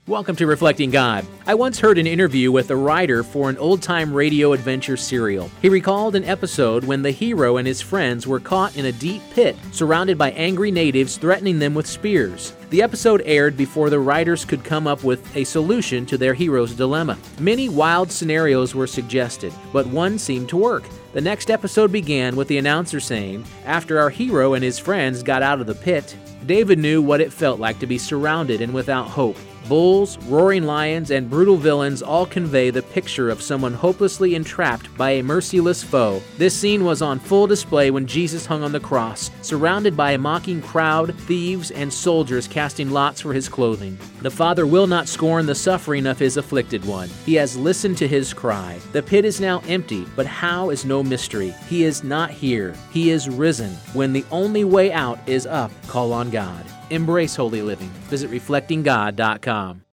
Welcome to Reflecting God. I once heard an interview with a writer for an old-time radio adventure serial. He recalled an episode when the hero and his friends were caught in a deep pit, surrounded by angry natives threatening them with spears. The episode aired before the writers could come up with a solution to their hero's dilemma. Many wild scenarios were suggested, but one seemed to work. The next episode began with the announcer saying, "After our hero and his friends got out of the pit, David knew what it felt like to be surrounded and without hope. Bulls, roaring lions, and brutal villains all convey the picture of someone hopelessly entrapped by a merciless foe. This scene was on full display when Jesus hung on the cross, surrounded by a mocking crowd, thieves, and soldiers casting lots for his clothing. The Father will not scorn the suffering of his afflicted one. He has listened to his cry. The pit is now empty, but how is no mystery. He is not here. He is risen. When the only way out is up, call on God. Embrace holy living. Visit reflectinggod.com.